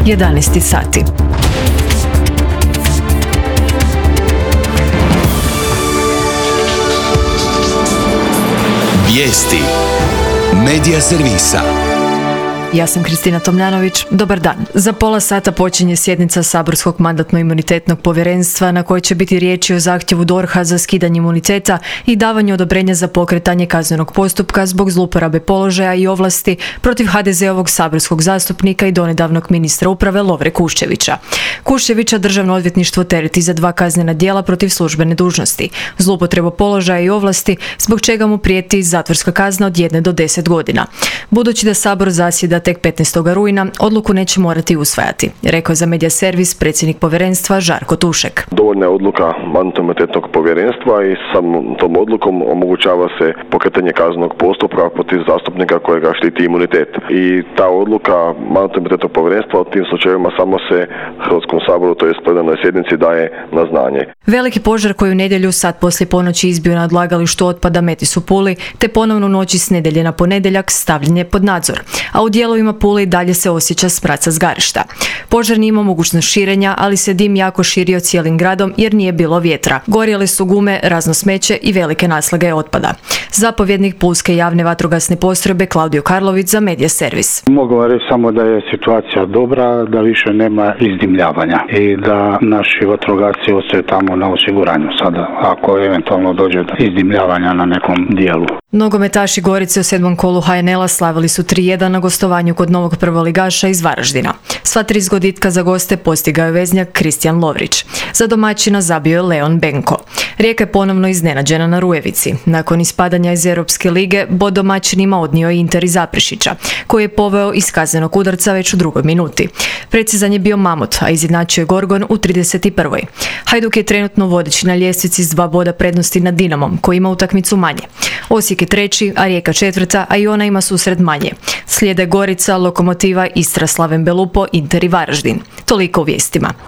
11 sati. Vijesti Medija servisa. Ja sam Kristina Tomljanović. Dobar dan. Za pola sata počinje sjednica Saborskog mandatno-imunitetnog povjerenstva na kojoj će biti riječi o zahtjevu DORH-a za skidanje imuniteta i davanju odobrenja za pokretanje kaznenog postupka zbog zlouporabe položaja i ovlasti protiv HDZ-ovog saborskog zastupnika i donedavnog ministra uprave Lovre Kuščevića. Kuščevića Državno odvjetništvo tereti za 2 kaznena djela protiv službene dužnosti, zloupotrebu položaja i ovlasti, zbog čega mu prijeti zatvorska kazna od 1 do 10 godina. Budući da Sabor zasjeda tek 15. rujna, odluku neće morati usvajati, rekao je za Medija servis predsjednik povjerenstva Žarko Tušek. Dovoljna je odluka Mandatno-imunitetnog povjerenstva i samom tom odlukom omogućava se pokretanje kaznenog postupka protiv zastupnika kojega štiti imunitet. I ta odluka Mandatno-imunitetnog povjerenstva u tim slučajevima samo se Hrvatskom saboru, to jest plenarnoj sjednici, daje na znanje. Veliki požar koji u nedjelju sat poslije ponoći izbio na odlagalištu otpada Metis u Puli, te ponovno noći s nedjelje na ponedjeljak stavljen je pod nadzor, a u dijelovima Pule i dalje se osjeća smrad sa zgarišta. Požar nije imao mogućnost širenja, ali se dim jako širio cijelim gradom jer nije bilo vjetra. Gorjele su gume, razno smeće i velike naslage otpada. Zapovjednik Pulske javne vatrogasne postrojbe Klaudio Karlović za Medija servis. Mogu vam reći samo da je situacija dobra, da više nema izdimljavanja i da naši vatrogasci ostaju tamo na osiguranju sada, ako eventualno dođe do izdimljavanja na nekom dijelu. Nogometaši Gorice u 7. kolu HNL-a slavili su 3:1 na gostovanju kod novog prvoligaša iz Varaždina. Sva 3 zgoditka za goste postigao je veznjak Kristijan Lovrić. Za domaćina zabio je Leon Benko. Rijeka je ponovno iznenađena na Rujevici. Nakon ispadanja iz Europske lige, bod domaćinima odnio je Inter iz Zaprešića, koji je poveo iz kaznenog udarca već u 2. minuti. Precizan je bio Mamut, a izjednačio je Gorgon u 31. Hajduk je trenutno vodeći na ljestvici s 2 boda prednosti nad Dinamom, koji ima utakmicu manje. Osijek je 3., a Rijeka 4., a i ona ima susret manje. Slijede Gorica, Lokomotiva, Istra, Slaven Belupo, Inter i Varaždin. Toliko u vijestima.